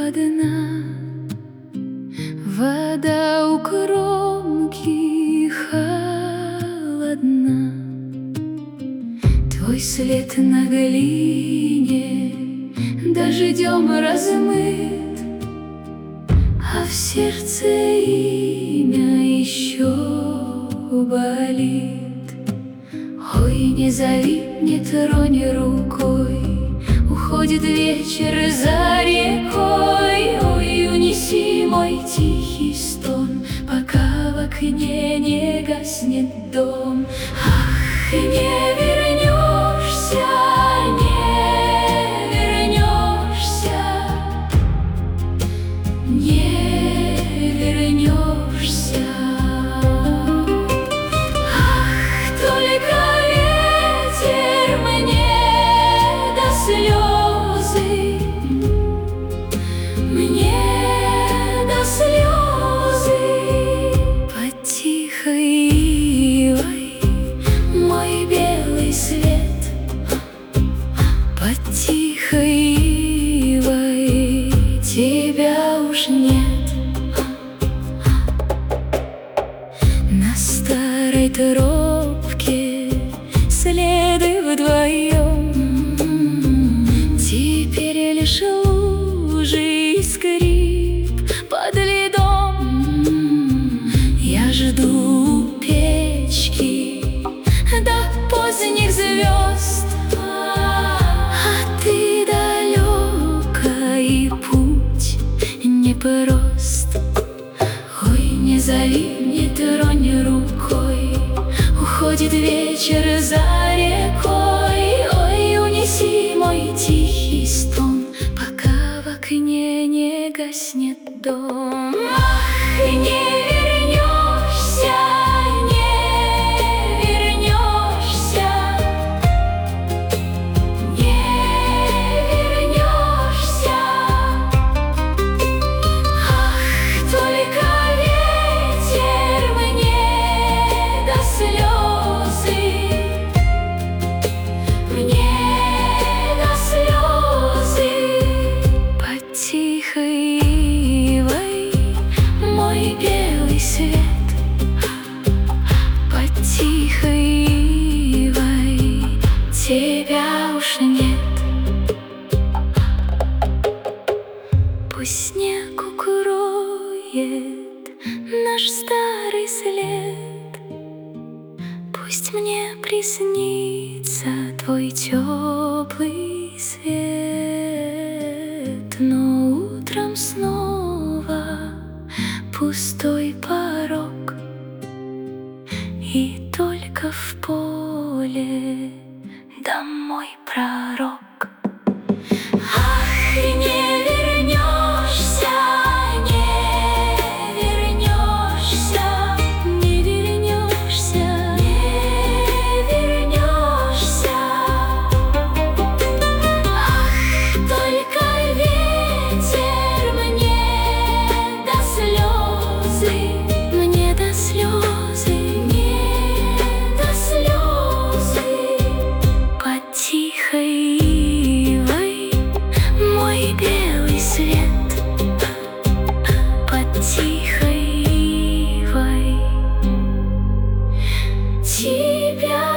одна, вода у кромки холодна. Твой след на глине дождем размыт, а в сердце имя еще болит. Ой, не зови, не тронь рукой, уходит вечер за рекой. Ой, унеси мой тихий стон, пока в окне не гаснет дом. Ах, не вернешься, не вернешься, не вернешься. Ах, только ветер мне до слезы, мне до слезы. Под тихой ивой мой белый свет, под тихой ивой тебя уж нет. На старой тропке следы вдвоем, теперь лишь лужи и скрип под льдом. Я жду у печки до поздних звезд, а ты далека и путь непрост. Ой, не зови, не тронь рукой, уходит вечер за рекой. Ой, унеси мой тихий стон, пока в окне не гаснет дом. Ах, не вернешься, не вернешься, не вернешься. Ах, только ветер мне до слезы, мне до слезы. Под тихой ивой мой белый свет, под тихой ивой тебя уж нет. Пусть снег укроет наш старый след, пусть мне приснится твой теплый свет, но утром снова пустой порог, и только в поле домой пророк. Ах, не вернешься, не вернешься, не вернешься, не вернешься. Ах, только ветер мне до слезы, мне до слезы, мне до слезы. Под тихой ивой мой белый свет, под тихой ивой тебя